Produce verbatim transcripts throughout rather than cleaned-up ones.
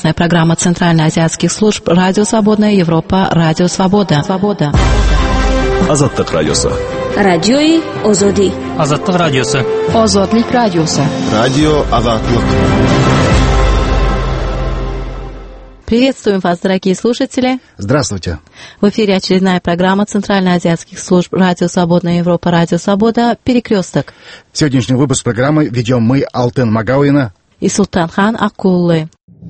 совместная программа Центральноазиатских служб «Радио Свободная Европа», «Радио Свобода». Свобода. Азаттык радиосы. Радиои Озоди. Азаттык радиосы. Озодлик радиосы. Радио Азаттык. Приветствуем вас, дорогие слушатели. Здравствуйте. В эфире очередная программа Центральноазиатских служб «Радио Свободная Европа», «Радио Свобода», «Перекресток». Сегодняшний выпуск программы ведем мы, Алтын Магауина и Султанхан Акуллы.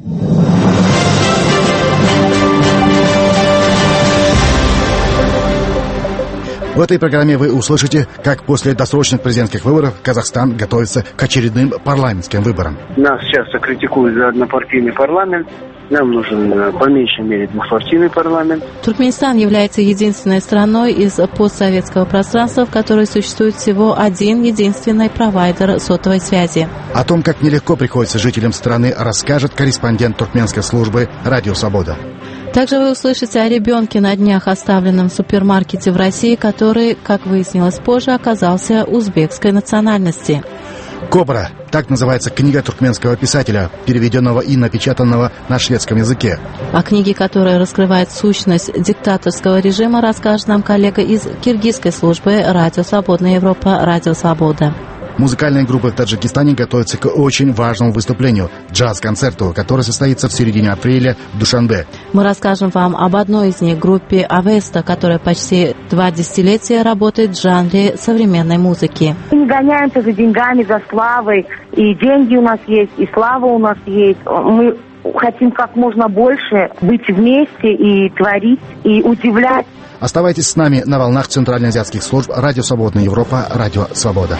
В этой программе вы услышите, как после досрочных президентских выборов Казахстан готовится к очередным парламентским выборам. Нас часто критикуют за однопартийный парламент. Нам нужен по меньшей мере двухпартийный парламент. Туркменистан является единственной страной из постсоветского пространства, в которой существует всего один единственный провайдер сотовой связи. О том, как нелегко приходится жителям страны, расскажет корреспондент туркменской службы «Радио Свобода». Также вы услышите о ребенке на днях, оставленном в супермаркете в России, который, как выяснилось позже, оказался узбекской национальности. «Кобра» — так называется книга туркменского писателя, переведенного и напечатанного на шведском языке. О книге, которая раскрывает сущность диктаторского режима, расскажет нам коллега из киргизской службы «Радио Свободная Европа», «Радио Свобода». Музыкальные группы в Таджикистане готовятся к очень важному выступлению – джаз-концерту, который состоится в середине апреля в Душанбе. Мы расскажем вам об одной из них, группе «Авеста», которая почти два десятилетия работает в жанре современной музыки. Мы не гоняемся за деньгами, за славой. И деньги у нас есть, и слава у нас есть. Мы хотим как можно больше быть вместе и творить, и удивлять. Оставайтесь с нами на волнах Центральноазиатских служб «Радио Свободная Европа», «Радио Свобода».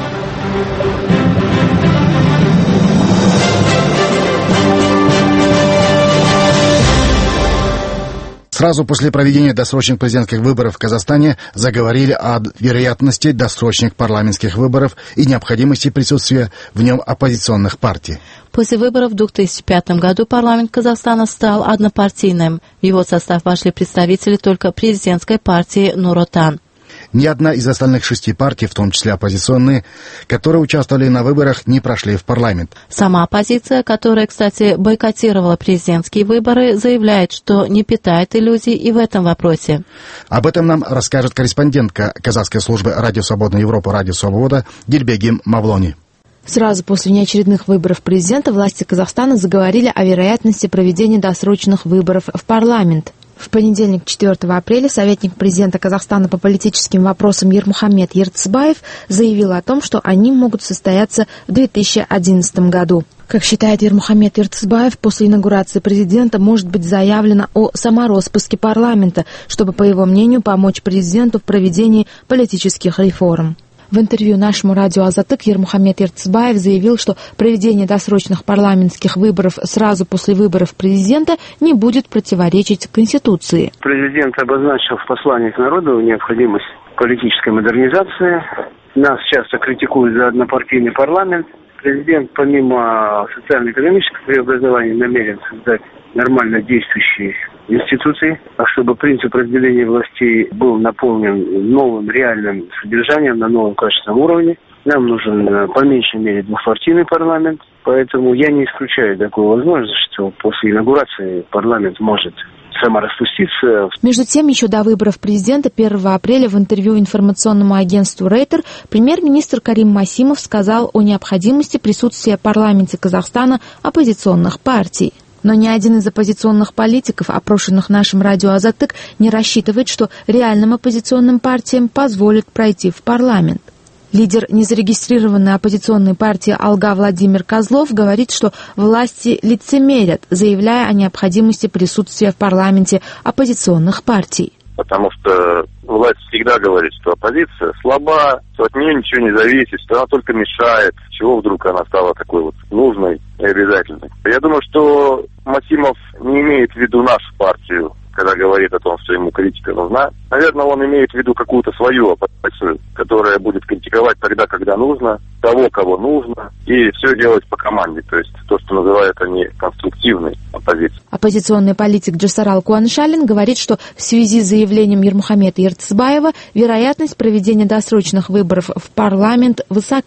Сразу после проведения досрочных президентских выборов в Казахстане заговорили о вероятности досрочных парламентских выборов и необходимости присутствия в нем оппозиционных партий. После выборов в две тысячи пятом году парламент Казахстана стал однопартийным. В его состав вошли представители только президентской партии «Нур-Отан». Ни одна из остальных шести партий, в том числе оппозиционные, которые участвовали на выборах, не прошли в парламент. Сама оппозиция, которая, кстати, бойкотировала президентские выборы, заявляет, что не питает иллюзий и в этом вопросе. Об этом нам расскажет корреспондентка казахской службы «Радио Свободная Европа», «Радио Свобода» Дильбегим Мавлони. Сразу после внеочередных выборов президента власти Казахстана заговорили о вероятности проведения досрочных выборов в парламент. В понедельник, четвёртого апреля, советник президента Казахстана по политическим вопросам Ермухамед Ертысбаев заявил о том, что они могут состояться в две тысячи одиннадцатом году. Как считает Ермухамед Ертысбаев, после инаугурации президента может быть заявлено о самороспуске парламента, чтобы, по его мнению, помочь президенту в проведении политических реформ. В интервью нашему радио «Азаттык» Ермухамед Ертысбаев заявил, что проведение досрочных парламентских выборов сразу после выборов президента не будет противоречить Конституции. Президент обозначил в послании к народу необходимость политической модернизации. Нас часто критикуют за однопартийный парламент. Президент, помимо социально-экономических преобразований, намерен создать нормально действующие институции, а чтобы принцип разделения властей был наполнен новым реальным содержанием на новом качественном уровне. Нам нужен по меньшей мере двухпартийный парламент, поэтому я не исключаю такую возможность, что после инаугурации парламент может самораспуститься. Между тем, еще до выборов президента первого апреля в интервью информационному агентству Рейтер премьер-министр Карим Масимов сказал о необходимости присутствия в парламенте Казахстана оппозиционных партий. Но ни один из оппозиционных политиков, опрошенных нашим радио «Азаттык», не рассчитывает, что реальным оппозиционным партиям позволят пройти в парламент. Лидер незарегистрированной оппозиционной партии «Алга» Владимир Козлов говорит, что власти лицемерят, заявляя о необходимости присутствия в парламенте оппозиционных партий. Потому что власть всегда говорит, что оппозиция слаба, что от нее ничего не зависит, что она только мешает. С чего вдруг она стала такой вот нужной и обязательной? Я думаю, что Масимов не имеет в виду нашу партию, когда говорит о том, что ему критика нужна. Наверное, он имеет в виду какую-то свою оппозицию, которая будет критиковать тогда, когда нужно, того, кого нужно, и все делать по команде. То есть то, что называют они конструктивной оппозицией. Оппозиционный политик Джасарал Куаншалин говорит, что в связи с заявлением Ермухамеда Ертысбаева вероятность проведения досрочных выборов в парламент высока.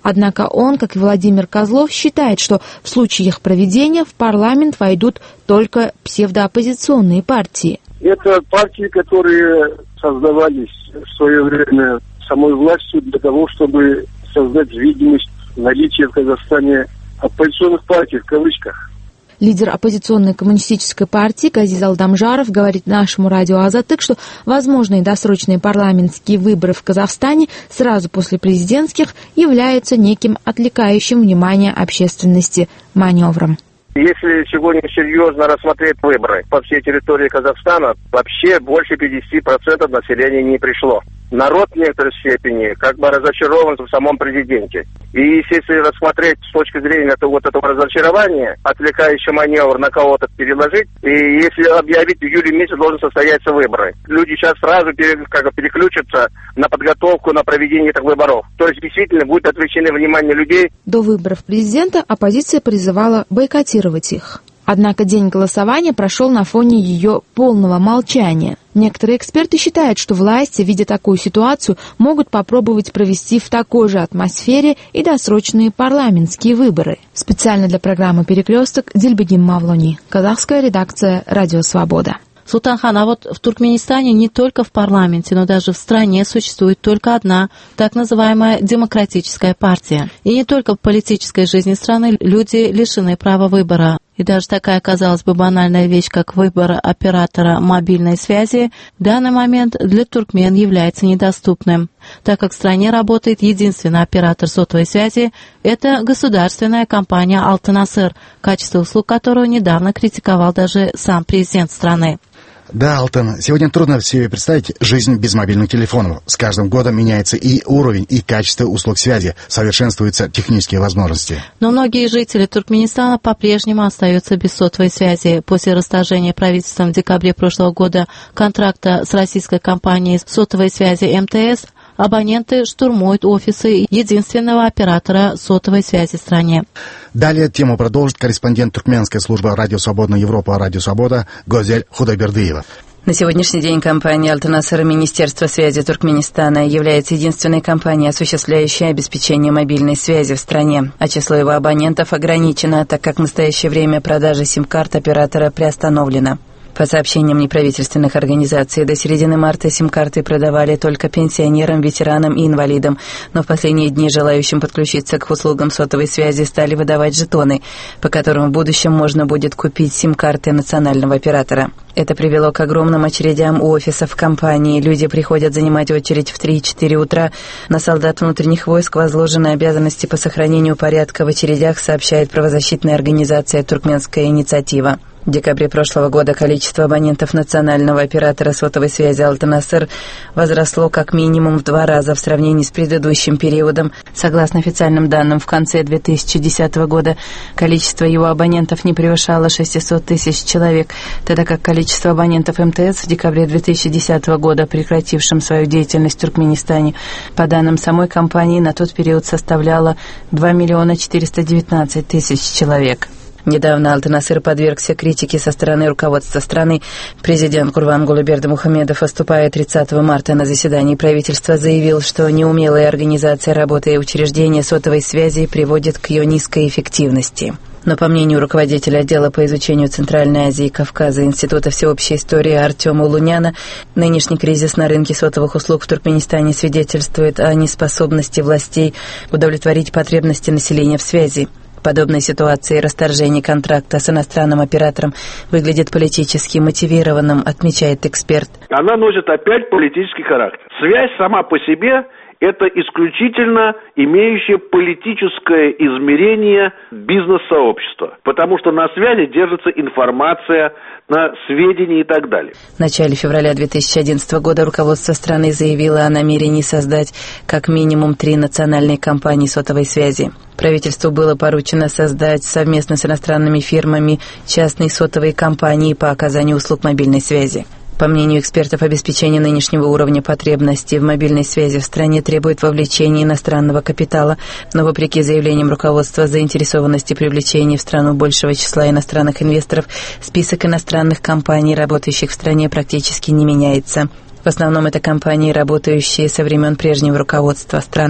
Однако он, как и Владимир Козлов, считает, что в случае их проведения в парламент войдут только псевдооппозиционные партии. Это партии, которые создавались в свое время самой властью для того, чтобы создать видимость наличия в Казахстане оппозиционных партий, в кавычках. Лидер оппозиционной коммунистической партии Газиз Алдамжаров говорит нашему радио «Азатык», что возможные досрочные парламентские выборы в Казахстане сразу после президентских являются неким отвлекающим внимание общественности маневром. Если сегодня серьезно рассмотреть выборы по всей территории Казахстана, вообще больше пятьдесят процентов населения не пришло. Народ в некоторой степени как бы разочарован в самом президенте. И если рассмотреть с точки зрения этого, вот этого разочарования, отвлекающий маневр на кого-то переложить, и если объявить в июле месяце должны состояться выборы, люди сейчас сразу пере, как бы переключатся на подготовку, на проведение этих выборов. То есть действительно будет отвлечено внимание людей. До выборов президента оппозиция призывала бойкотировать их. Однако день голосования прошел на фоне ее полного молчания. Некоторые эксперты считают, что власти, видя такую ситуацию, могут попробовать провести в такой же атмосфере и досрочные парламентские выборы. Специально для программы «Перекресток» Дильбегим Мавлони. Казахская редакция «Радио Свобода». Султанхан, а вот в Туркменистане не только в парламенте, но даже в стране существует только одна так называемая демократическая партия. И не только в политической жизни страны люди лишены права выбора. И даже такая, казалось бы, банальная вещь, как выбор оператора мобильной связи, в данный момент для туркмен является недоступным, так как в стране работает единственный оператор сотовой связи – это государственная компания «Алтын-Асыр», качество услуг которого недавно критиковал даже сам президент страны. Да, Алтын, сегодня трудно себе представить жизнь без мобильных телефонов. С каждым годом меняется и уровень, и качество услуг связи, совершенствуются технические возможности. Но многие жители Туркменистана по-прежнему остаются без сотовой связи. После расторжения правительством в декабре прошлого года контракта с российской компанией сотовой связи эм тэ эс, абоненты штурмуют офисы единственного оператора сотовой связи в стране. Далее тему продолжит корреспондент туркменской службы «Радио Свободная Европа» «Радио Свобода» Гозель Худайбердыева. На сегодняшний день компания «Алтын-Асыр» Министерства связи Туркменистана является единственной компанией, осуществляющей обеспечение мобильной связи в стране, а число его абонентов ограничено, так как в настоящее время продажа сим-карт оператора приостановлена. По сообщениям неправительственных организаций, до середины марта сим-карты продавали только пенсионерам, ветеранам и инвалидам, но в последние дни желающим подключиться к услугам сотовой связи стали выдавать жетоны, по которым в будущем можно будет купить сим-карты национального оператора. Это привело к огромным очередям у офисов компании. Люди приходят занимать очередь в три-четыре утра. На солдат внутренних войск возложены обязанности по сохранению порядка в очередях, сообщает правозащитная организация «Туркменская инициатива». В декабре прошлого года количество абонентов национального оператора сотовой связи «Алтын-Асыр» возросло как минимум в два раза в сравнении с предыдущим периодом. Согласно официальным данным, в конце две тысячи десятого года количество его абонентов не превышало шестьсот тысяч человек, тогда как количество абонентов эм тэ эс в декабре две тысячи десятого года, прекратившим свою деятельность в Туркменистане, по данным самой компании, на тот период составляло два миллиона четыреста девятнадцать тысяч человек. Недавно «Алтын-Асыр» подвергся критике со стороны руководства страны. Президент Курбангулы Бердымухамедов, выступая тридцатого марта на заседании правительства, заявил, что неумелая организация работы и учреждения сотовой связи приводит к ее низкой эффективности. Но, по мнению руководителя отдела по изучению Центральной Азии и Кавказа Института всеобщей истории Артема Луняна, нынешний кризис на рынке сотовых услуг в Туркменистане свидетельствует о неспособности властей удовлетворить потребности населения в связи. В подобной ситуации расторжение контракта с иностранным оператором выглядит политически мотивированным, отмечает эксперт. Она носит опять политический характер. Связь сама по себе – это исключительно имеющее политическое измерение бизнес-сообщества, потому что на связи держится информация, на сведения и так далее. В начале февраля две тысячи одиннадцатого года руководство страны заявило о намерении создать как минимум три национальные компании сотовой связи. Правительству было поручено создать совместно с иностранными фирмами частные сотовые компании по оказанию услуг мобильной связи. По мнению экспертов, обеспечение нынешнего уровня потребностей в мобильной связи в стране требует вовлечения иностранного капитала, но вопреки заявлениям руководства заинтересованности привлечения в страну большего числа иностранных инвесторов, список иностранных компаний, работающих в стране, практически не меняется. В основном это компании, работающие со времен прежнего руководства страны.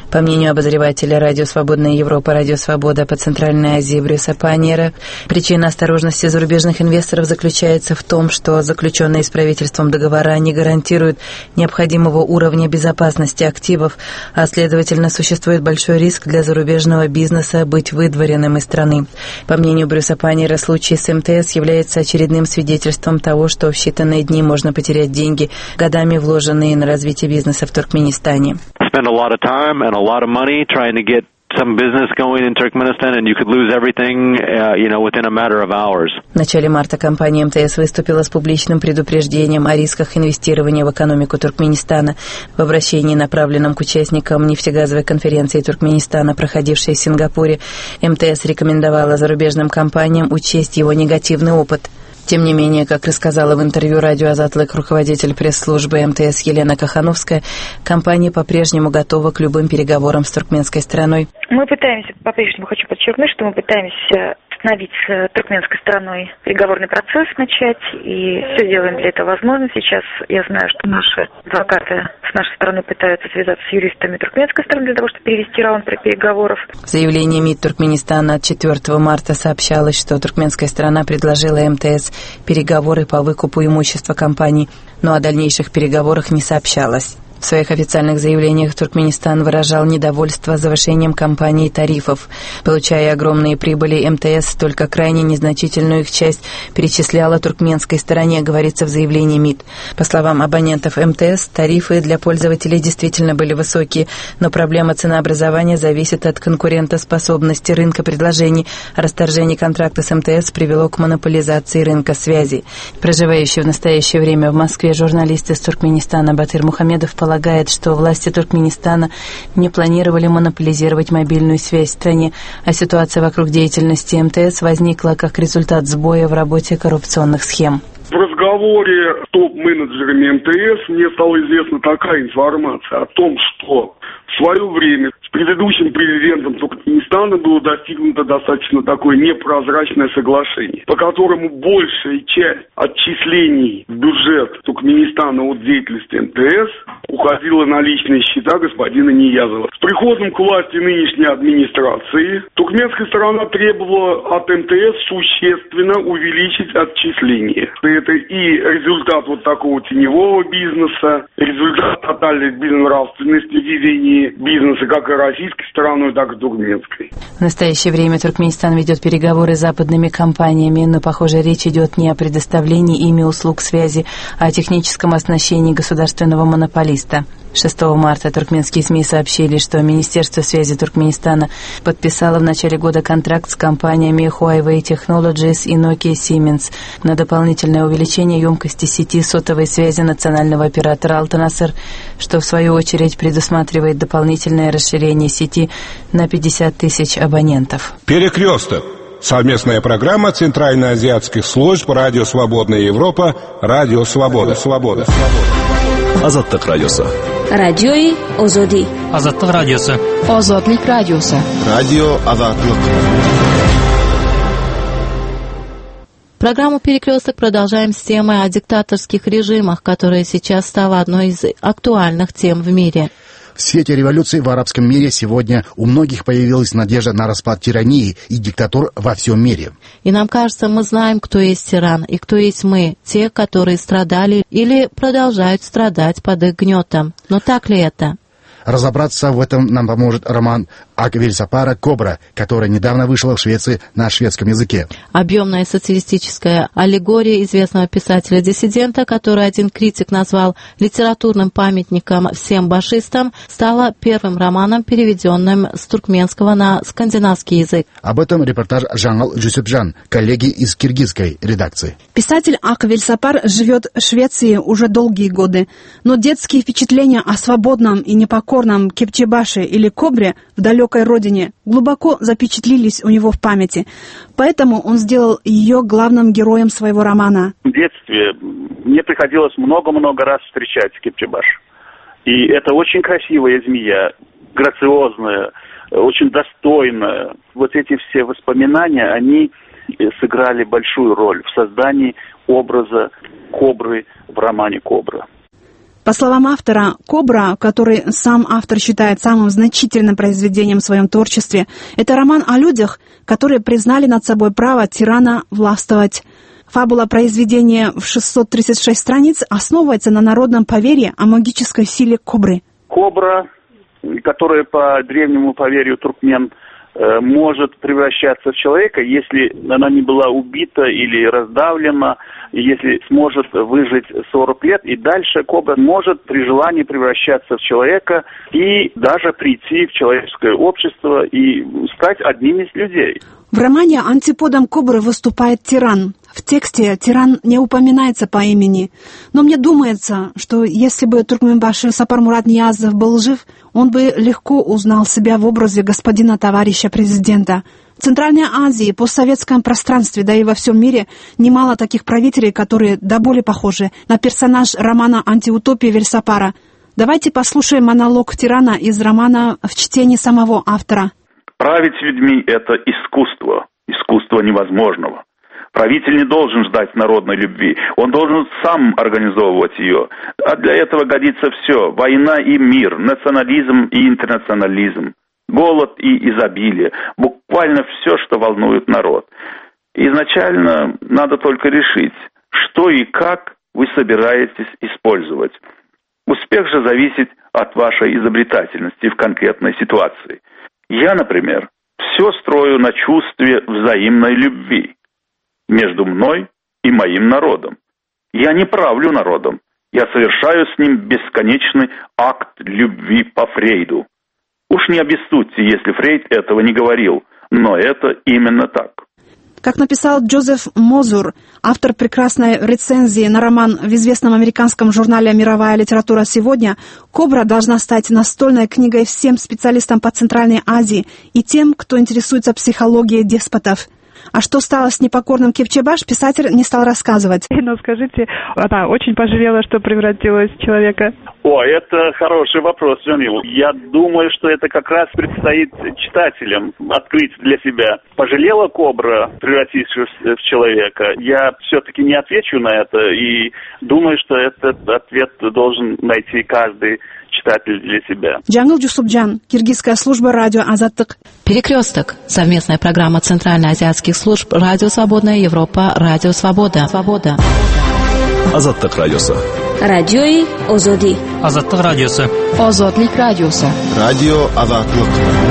По мнению обозревателя радио «Свободная Европа», радио «Свобода» по Центральной Азии Брюса Паньера, причина осторожности зарубежных инвесторов заключается в том, что заключенные с правительством договора не гарантируют необходимого уровня безопасности активов, а следовательно существует большой риск для зарубежного бизнеса быть выдворенным из страны. По мнению Брюса Паньера, случай с эм тэ эс является очередным свидетельством того, что в считанные дни можно потерять деньги, годами вложенные на развитие бизнеса в Туркменистане. A lot of money trying to get some business going in Turkmenistan, and you could lose everything, uh, you know, within a matter of hours. В начале марта компания эм тэ эс выступила с публичным предупреждением о рисках инвестирования в экономику Туркменистана. В обращении, направленном к участникам нефтегазовой конференции Туркменистана, проходившей в Сингапуре, эм тэ эс рекомендовала зарубежным компаниям учесть его негативный опыт. Тем не менее, как рассказала в интервью радио «Азатлык» руководитель пресс-службы эм тэ эс Елена Кахановская, компания по-прежнему готова к любым переговорам с туркменской стороной. Мы пытаемся, по-прежнему хочу подчеркнуть, что мы пытаемся остановить с туркменской стороной переговорный процесс начать, и все делаем для этого возможно. Сейчас я знаю, что наши адвокаты с нашей стороны пытаются связаться с юристами туркменской стороны для того, чтобы перевести раунд переговоров. В заявлении МИД Туркменистана от четвёртого марта сообщалось, что туркменская сторона предложила эм тэ эс переговоры по выкупу имущества компаний, но о дальнейших переговорах не сообщалось. В своих официальных заявлениях Туркменистан выражал недовольство завышением компаний тарифов. Получая огромные прибыли, эм тэ эс только крайне незначительную их часть перечисляла туркменской стороне, говорится в заявлении МИД. По словам абонентов эм тэ эс, тарифы для пользователей действительно были высокие, но проблема ценообразования зависит от конкурентоспособности рынка предложений, а расторжение контракта с эм тэ эс привело к монополизации рынка связи. Проживающий в настоящее время в Москве журналист из Туркменистана Батыр Мухамедов полагает, что власти Туркменистана не планировали монополизировать мобильную связь в стране, а ситуация вокруг деятельности эм тэ эс возникла как результат сбоя в работе коррупционных схем. В разговоре с топ-менеджерами эм тэ эс мне стала известна такая информация о том, что в свое время с предыдущим президентом Туркменистана было достигнуто достаточно такое непрозрачное соглашение, по которому большая часть отчислений в бюджет Туркменистана от деятельности эм тэ эс уходила на личные счета господина Ниязова. С приходом к власти нынешней администрации туркменская сторона требовала от эм тэ эс существенно увеличить отчисления. Это и результат вот такого теневого бизнеса, результат тотальной безнравственности в ведении бизнеса как и российской стороной, так и туркменской. В настоящее время Туркменистан ведет переговоры с западными компаниями, но, похоже, речь идет не о предоставлении ими услуг связи, а о техническом оснащении государственного монополиста. шестого марта туркменские СМИ сообщили, что Министерство связи Туркменистана подписало в начале года контракт с компаниями Huawei Technologies и Nokia Siemens на дополнительное увеличение емкости сети сотовой связи национального оператора Алтанасыр, что в свою очередь предусматривает дополнительное расширение сети на пятьдесят тысяч абонентов. Перекресток. Совместная программа Центральноазиатских служб «Радио Свободная Европа», «Радио Свобода». Свобода. Азаттык радиосы. Радиои Озоди. Азаттык радиосы. Озодлик радиосы. Радио Азаттык. Программу «Перекресток» продолжаем с темой о диктаторских режимах, которая сейчас стала одной из актуальных тем в мире. В свете революции в арабском мире сегодня у многих появилась надежда на распад тирании и диктатур во всем мире. И нам кажется, мы знаем, кто есть тиран и кто есть мы, те, которые страдали или продолжают страдать под их гнетом. Но так ли это? Разобраться в этом нам поможет роман Аквельсапара «Кобра», который недавно вышел в Швеции на шведском языке. Объемная социалистическая аллегория известного писателя-диссидента, который один критик назвал литературным памятником всем башистам, стала первым романом, переведенным с туркменского на скандинавский язык. Об этом репортаж Жаңал Джусупжан, коллеги из киргизской редакции. Писатель Аквельсапар живет в Швеции уже долгие годы, но детские впечатления о свободном и непокорном Кепчебаше или Кобре в далеком родине глубоко запечатлились у него в памяти. Поэтому он сделал ее главным героем своего романа. В детстве мне приходилось много-много раз встречать Кепчебаш. И это очень красивая змея, грациозная, очень достойная. Вот эти все воспоминания, они сыграли большую роль в создании образа Кобры в романе «Кобра». По словам автора, «Кобра», который сам автор считает самым значительным произведением в своем творчестве, это роман о людях, которые признали над собой право тирана властвовать. Фабула произведения в шестьсот тридцать шесть страниц основывается на народном поверье о магической силе кобры. Кобра, которая по древнему поверью туркмен может превращаться в человека, если она не была убита или раздавлена, если сможет выжить сорок лет, и дальше кобра может при желании превращаться в человека и даже прийти в человеческое общество и стать одним из людей. В романе антиподом кобры выступает тиран. В тексте тиран не упоминается по имени. Но мне думается, что если бы Туркменбаши Сапар Мурат Ниязов был жив, он бы легко узнал себя в образе господина товарища президента. В Центральной Азии, постсоветском пространстве, да и во всем мире немало таких правителей, которые до боли похожи на персонаж романа «Антиутопия» Вельсапара. Давайте послушаем монолог тирана из романа в чтении самого автора. Править людьми – это искусство, искусство невозможного. Правитель не должен ждать народной любви, он должен сам организовывать ее. А для этого годится все – война и мир, национализм и интернационализм, голод и изобилие, буквально все, что волнует народ. Изначально надо только решить, что и как вы собираетесь использовать. Успех же зависит от вашей изобретательности в конкретной ситуации. Я, например, все строю на чувстве взаимной любви между мной и моим народом. Я не правлю народом, я совершаю с ним бесконечный акт любви по Фрейду. Уж не обессудьте, если Фрейд этого не говорил, но это именно так. Как написал Джозеф Мозур, автор прекрасной рецензии на роман в известном американском журнале «Мировая литература сегодня», «Кобра» должна стать настольной книгой всем специалистам по Центральной Азии и тем, кто интересуется психологией деспотов. А что стало с непокорным Кепчебаш, писатель не стал рассказывать. Ну, скажите, она очень пожалела, что превратилась в человека? О, это хороший вопрос, Джамил. Я думаю, что это как раз предстоит читателям открыть для себя. Пожалела кобра, превратившись в человека? Я все-таки не отвечу на это и думаю, что этот ответ должен найти каждый читатель для себя. Джамил Джусубджан, Киргизская служба радио «Азаттык». «Перекресток» — совместная программа Центральноазиатских служб «Радио Свободная Европа», «Радио Свобода». Свобода. Азаттык радиосы. Радиои Озоди. Азаттык радиосы. Озодлик радиосы. Радио Азаттык.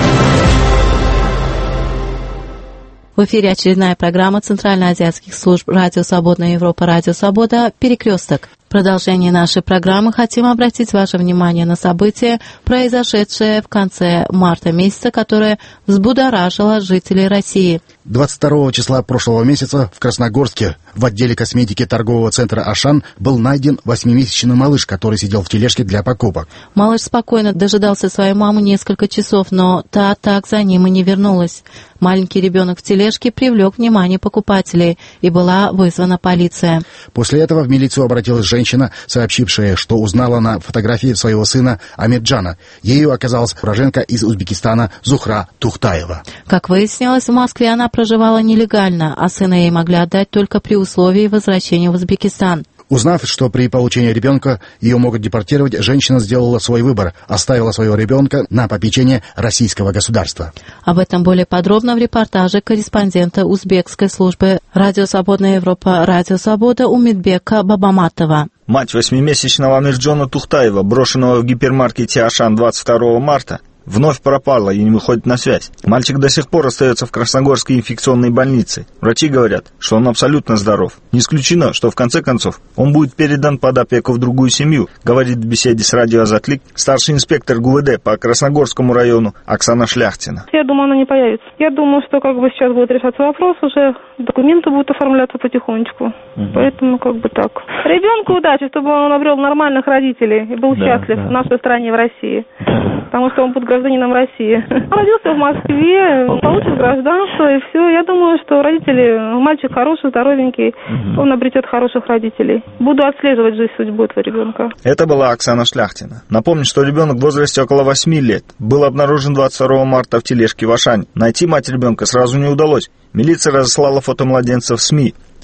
В эфире очередная программа Центральноазиатских служб «Радио Свободная Европа», «Радио Свобода», «Перекресток». В продолжении нашей программы хотим обратить ваше внимание на событие, произошедшее в конце марта месяца, которое взбудоражило жителей России. двадцать второго числа прошлого месяца в Красногорске в отделе косметики торгового центра «Ашан» был найден восьмимесячный малыш, который сидел в тележке для покупок. Малыш спокойно дожидался свою маму несколько часов, но та так за ним и не вернулась. Маленький ребенок в тележке привлек внимание покупателей, и была вызвана полиция. После этого в милицию обратилась женщина, сообщившая, что узнала на фотографии своего сына Амеджана. Ею оказалась уроженка из Узбекистана Зухра Тухтаева. Как выяснилось, в Москве она проживала нелегально, а сына ей могли отдать только при условии возвращения в Узбекистан. Узнав, что при получении ребенка ее могут депортировать, женщина сделала свой выбор, оставила своего ребенка на попечение российского государства. Об этом более подробно в репортаже корреспондента узбекской службы «Радио Свободная Европа», «Радио Свобода» Умидбека Бабаматова. Мать восьмимесячного Амирджона Тухтаева, брошенного в гипермаркете «Ашан» двадцать второго марта, вновь пропала и не выходит на связь. Мальчик до сих пор остается в Красногорской инфекционной больнице. Врачи говорят, что он абсолютно здоров. Не исключено, что в конце концов он будет передан под опеку в другую семью, говорит в беседе с радио «Азатлик» старший инспектор ГУВД по Красногорскому району Оксана Шляхтина. Я думаю, она не появится. Я думаю, что как бы сейчас будет решаться вопрос уже, документы будут оформляться потихонечку. Угу. Поэтому как бы так. Ребенку удачи, чтобы он обрел нормальных родителей и был да, счастлив да. в нашей стране, в России. Потому что он будет гражданином России. Он родился в Москве, получит гражданство, и все. Я думаю, что родители, мальчик хороший, здоровенький, угу. он обретет хороших родителей. Буду отслеживать жизнь, судьбу этого ребенка. Это была Оксана Шляхтина. Напомню, что ребенок в возрасте около восьми лет был обнаружен двадцать второго марта в тележке в Ашане. Найти мать ребенка сразу не удалось. Милиция разослала фото младенца в СМИ.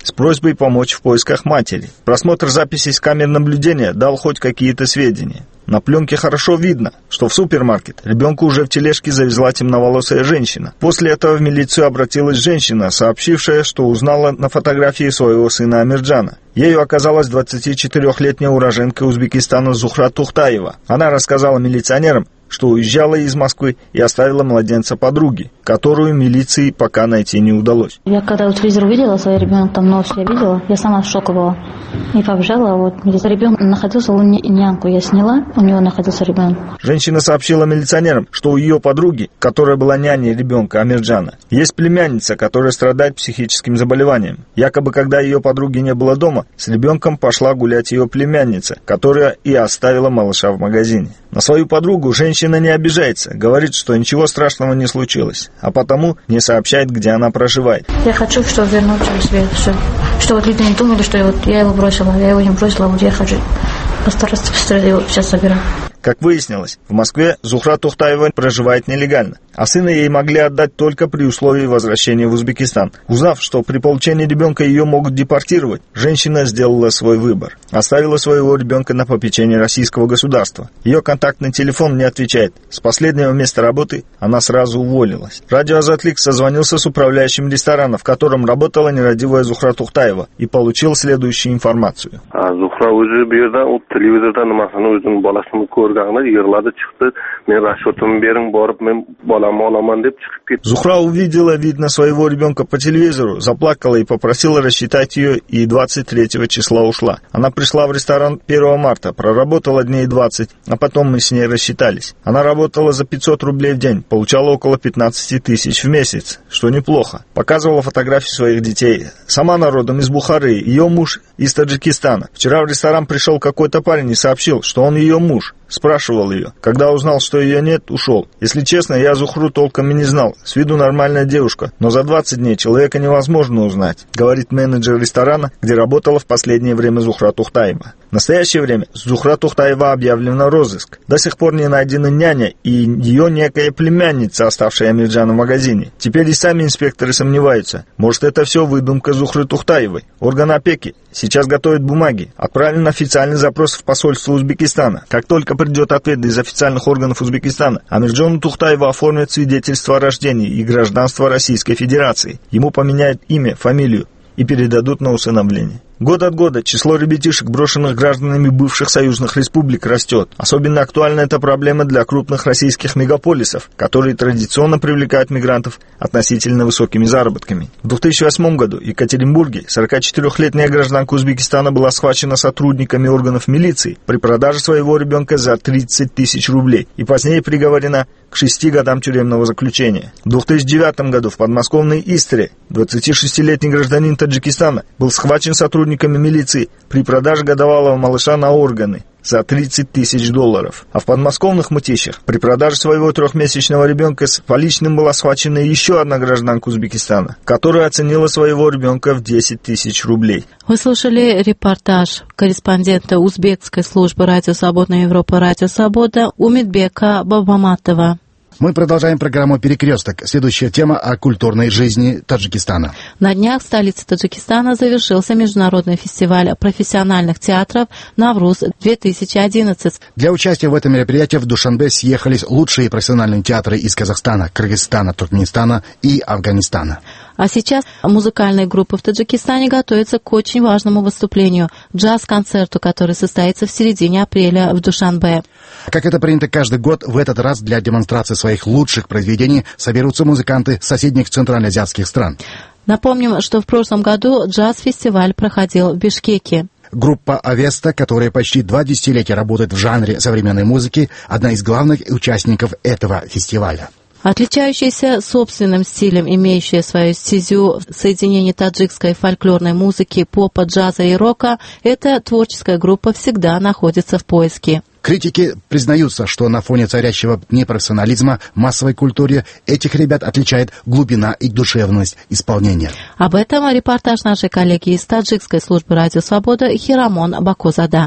с просьбой помочь в поисках матери. Просмотр записей с камер наблюдения дал хоть какие-то сведения. На пленке хорошо видно, что в супермаркет ребенку уже в тележке завезла темноволосая женщина. После этого в милицию обратилась женщина, сообщившая, что узнала на фотографии своего сына Амирджана. Ею оказалась двадцатичетырёхлетняя уроженка Узбекистана Зухра Тухтаева. Она рассказала милиционерам, что уезжала из Москвы и оставила младенца подруге, которую милиции пока найти не удалось. Я когда вот телевизор увидела, своего ребенка там новость я видела, я сама в шоке была. И побежала, вот ребенок находился, у няньку я сняла, у него находился ребенок. Женщина сообщила милиционерам, что у ее подруги, которая была няней ребенка Амирджана, есть племянница, которая страдает психическим заболеванием. Якобы, когда ее подруги не было дома, с ребенком пошла гулять ее племянница, которая и оставила малыша в магазине. На свою подругу женщина не обижается, говорит, что ничего страшного не случилось, а потому не сообщает, где она проживает. Я хочу, чтобы вернуться в свет, все. Что вот люди не думали, что я, вот, я его бросила, я его не бросила, вот я хочу постараться быстрее его сейчас собирать. Как выяснилось, в Москве Зухра Тухтаева проживает нелегально, а сына ей могли отдать только при условии возвращения в Узбекистан. Узнав, что при получении ребенка ее могут депортировать, женщина сделала свой выбор. Оставила своего ребенка на попечение российского государства. Ее контактный телефон не отвечает. С последнего места работы она сразу уволилась. Радио Азатлик созвонился с управляющим ресторана, в котором работала нерадивая Зухра Тухтаева, и получил следующую информацию. Зухра уже телевизордан өзінің баласын көргенде yig'ladi chiqdi. Men расчетымды bering borib men bolamni olaman deb chiqib ketdi. Зухра увидела, видно, своего ребенка по телевизору, заплакала и попросила рассчитать ее, и двадцать третьего числа ушла. Она пришла в ресторан первого марта, проработала дней двадцать, а потом мы с ней рассчитались. Она работала за пятьсот рублей в день, получала около пятнадцать тысяч в месяц, что неплохо. Показывала фотографии своих детей. Сама народом из Бухары, ее муж из Таджикистана. Вчера в ресторан пришел какой-то парень и сообщил, что он ее муж. Спрашивал ее. Когда узнал, что ее нет, ушел. Если честно, я Зухру толком и не знал. С виду нормальная девушка, но за двадцать дней человека невозможно узнать, говорит менеджер ресторана, где работала в последнее время Зухра Тухтаева. В настоящее время Зухра Тухтаева объявлена розыск. До сих пор не найдена няня и ее некая племянница, оставшая Амирджана в магазине. Теперь и сами инспекторы сомневаются. Может, это все выдумка Зухры Тухтаевой. Орган опеки сейчас готовит бумаги. Отправлен официальный запрос в посольство Узбекистана. Как только придет ответ из официальных органов Узбекистана, Амирджану Тухтаеву оформят свидетельство о рождении и гражданство Российской Федерации. Ему поменяют имя, фамилию и передадут на усыновление. Год от года число ребятишек, брошенных гражданами бывших союзных республик, растет. Особенно актуальна эта проблема для крупных российских мегаполисов, которые традиционно привлекают мигрантов относительно высокими заработками. В две тысячи восьмом году в Екатеринбурге сорокачетырёхлетняя гражданка Узбекистана была схвачена сотрудниками органов милиции при продаже своего ребенка за тридцать тысяч рублей и позднее приговорена к шести годам тюремного заключения. В две тысячи девятом году в подмосковной Истре двадцатишестилетний гражданин Таджикистана был схвачен сотрудниками милиции при продаже годовалого малыша на органы за тридцать тысяч долларов. А в подмосковных Мытищах при продаже своего трехмесячного ребенка с поличным была схвачена еще одна гражданка Узбекистана, которая оценила своего ребенка в десять тысяч рублей. Вы слушали репортаж корреспондента узбекской службы «Радио Свободная Европа» «Радио Свобода» Умидбека Бабаматова. Мы продолжаем программу «Перекресток». Следующая тема о культурной жизни Таджикистана. На днях в столице Таджикистана завершился международный фестиваль профессиональных театров «Навруз две тысячи одиннадцать». Для участия в этом мероприятии в Душанбе съехались лучшие профессиональные театры из Казахстана, Кыргызстана, Туркменистана и Афганистана. А сейчас музыкальные группы в Таджикистане готовятся к очень важному выступлению – джаз-концерту, который состоится в середине апреля в Душанбе. Как это принято каждый год, в этот раз для демонстрации своих лучших произведений соберутся музыканты соседних центральноазиатских стран. Напомним, что в прошлом году джаз-фестиваль проходил в Бишкеке. Группа «Авеста», которая почти два десятилетия работает в жанре современной музыки, одна из главных участников этого фестиваля. Отличающаяся собственным стилем, имеющая свою стезю в соединении таджикской фольклорной музыки, попа, джаза и рока, эта творческая группа всегда находится в поиске. Критики признаются, что на фоне царящего непрофессионализма в массовой культуре этих ребят отличает глубина и душевность исполнения. Об этом репортаж нашей коллеги из таджикской службы «Радио Свобода» Хирамон Бакозада.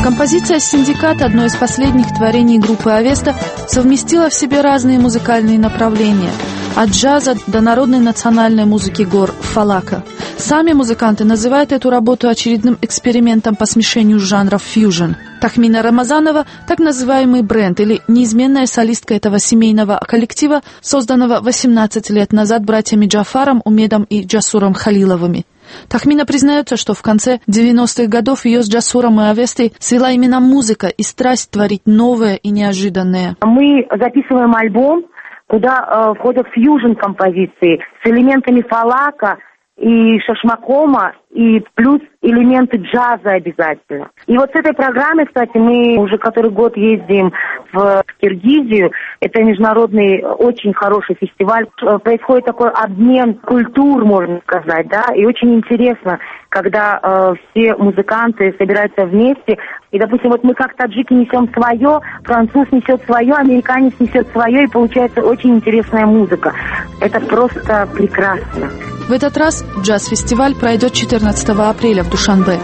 Композиция «Синдикат», одно из последних творений группы «Авеста», совместила в себе разные музыкальные направления – от джаза до народной национальной музыки гор фалака. Сами музыканты называют эту работу очередным экспериментом по смешению жанров фьюжн. Тахмина Рамазанова – так называемый бренд или неизменная солистка этого семейного коллектива, созданного восемнадцать лет назад братьями Джафаром, Умедом и Джасуром Халиловыми. Тахмина признается, что в конце девяностых годов ее с Джасуром и Авестой свела именно музыка и страсть творить новое и неожиданное. Мы записываем альбом, куда э, входят фьюжн-композиции с элементами фалака и шашмакома, и плюс элементы джаза обязательно. И вот с этой программой, кстати, мы уже который год ездим в Киргизию. Это международный очень хороший фестиваль. Происходит такой обмен культур, можно сказать, да, и очень интересно, когда э, все музыканты собираются вместе. И, допустим, вот мы как таджики несем свое, француз несет свое, американец несет свое, и получается очень интересная музыка. Это просто прекрасно. В этот раз джаз-фестиваль пройдет четырнадцатого апреля в Душанбе.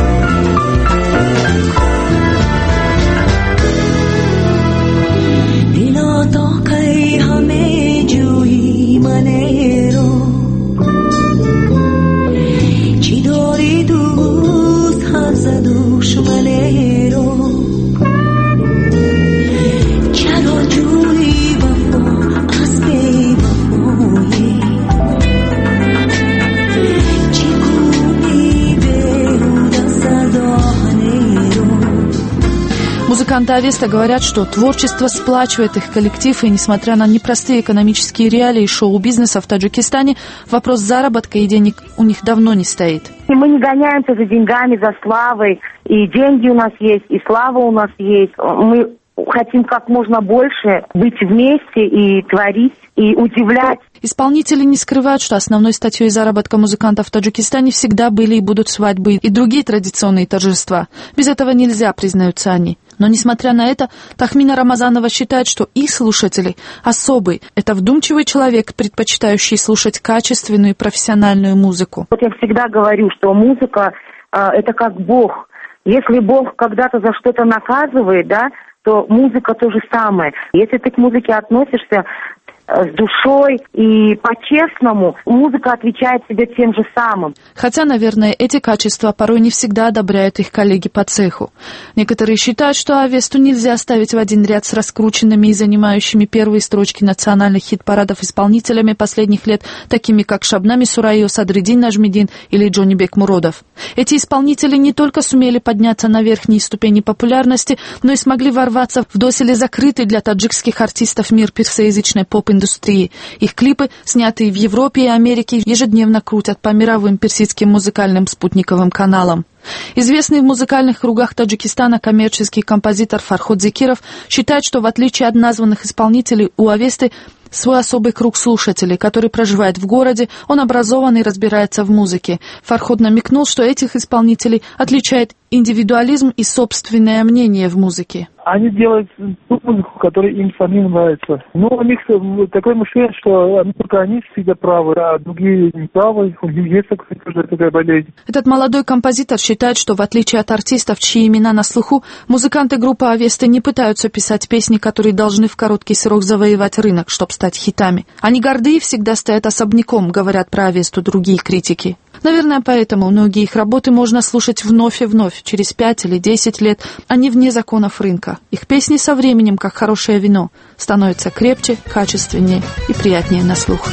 Музыканты Авеста говорят, что творчество сплачивает их коллектив, и несмотря на непростые экономические реалии шоу-бизнеса в Таджикистане, вопрос заработка и денег у них давно не стоит. И мы не гоняемся за деньгами, за славой, и деньги у нас есть, и слава у нас есть. Мы хотим как можно больше быть вместе и творить, и удивлять. Исполнители не скрывают, что основной статьей заработка музыкантов в Таджикистане всегда были и будут свадьбы и другие традиционные торжества. Без этого нельзя, признаются они. Но, несмотря на это, Тахмина Рамазанова считает, что их слушатели особый. Это вдумчивый человек, предпочитающий слушать качественную и профессиональную музыку. Вот я всегда говорю, что музыка э, – это как Бог. Если Бог когда-то за что-то наказывает, да, то музыка то же самое. Если ты к музыке относишься с душой и по-честному, музыка отвечает тебе тем же самым. Хотя, наверное, эти качества порой не всегда одобряют их коллеги по цеху. Некоторые считают, что Авесту нельзя ставить в один ряд с раскрученными и занимающими первые строчки национальных хит-парадов исполнителями последних лет, такими как Шабнам Исурайо, Садриддин Нажмиддин или Джонибек Муродов. Эти исполнители не только сумели подняться на верхние ступени популярности, но и смогли ворваться в доселе закрытый для таджикских артистов мир персоязычной поп-индустрии. Их клипы, снятые в Европе и Америке, ежедневно крутят по мировым персидским музыкальным спутниковым каналам. Известный в музыкальных кругах Таджикистана коммерческий композитор Фарход Зекиров считает, что в отличие от названных исполнителей у Авесты свой особый круг слушателей, который проживает в городе, он образован и разбирается в музыке. Фарход намекнул, что этих исполнителей отличает индивидуализм и собственное мнение в музыке. Они делают ту музыку, которая им самим нравится. Но у них такое мышление, что только они всегда правы, а другие не правы. У них есть такая болезнь. Этот молодой композитор считает, что в отличие от артистов, чьи имена на слуху, музыканты группы Авеста не пытаются писать песни, которые должны в короткий срок завоевать рынок, чтобы стать хитами. Они горды и всегда стоят особняком, говорят про Авесту другие критики. Наверное, поэтому многие их работы можно слушать вновь и вновь, через пять или десять лет, а не вне законов рынка. Их песни со временем, как хорошее вино, становятся крепче, качественнее и приятнее на слух.